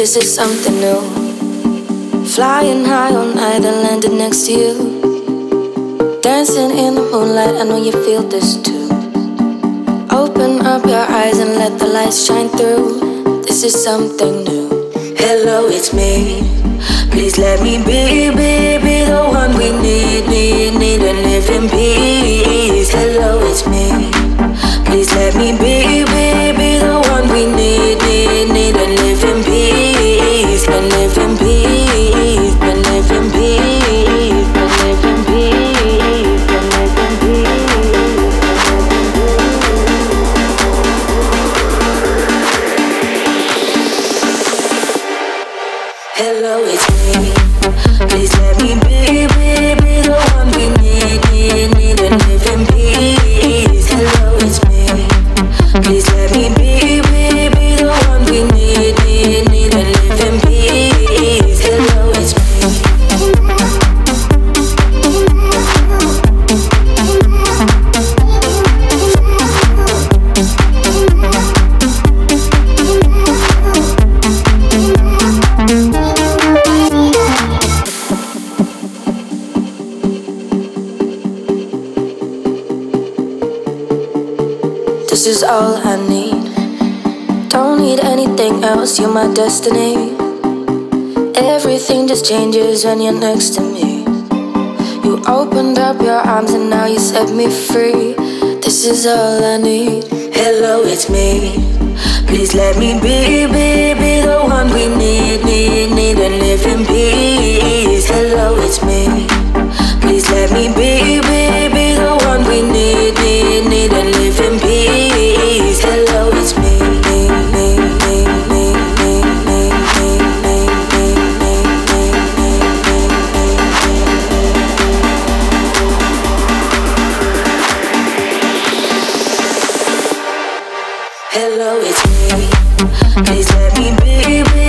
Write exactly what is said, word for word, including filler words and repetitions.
This is something new. Flying high all night and landed next to you. Dancing in the moonlight, I know you feel this too. Open up your eyes and let the lights shine through. This is something new. Hello, it's me. Please let me be, be, be the one we need, need, need and live in peace. Hello, it's me. Please let me be, be, be the one we need, need, need and live in peace. And live in peace, and live in peace, and live in peace, and live in peace. Hello, it's me. Please let me be, be, be the one we need, need, need and live in peace. Hello, it's me. Please let me be, be, be the one we need, need, need and live in peace. Hello, it's me. This is all I need. Don't need anything else, you're my destiny. Everything just changes when you're next to me. You opened up your arms and now you set me free. This is all I need. Hello, it's me. Please let me be, be, be the one we need, need, need and live in peace. Hello, it's me. Please let me be, be, be the one we need, need, need and live in peace. Hello, it's me. Hello, it's me. Please let me be, be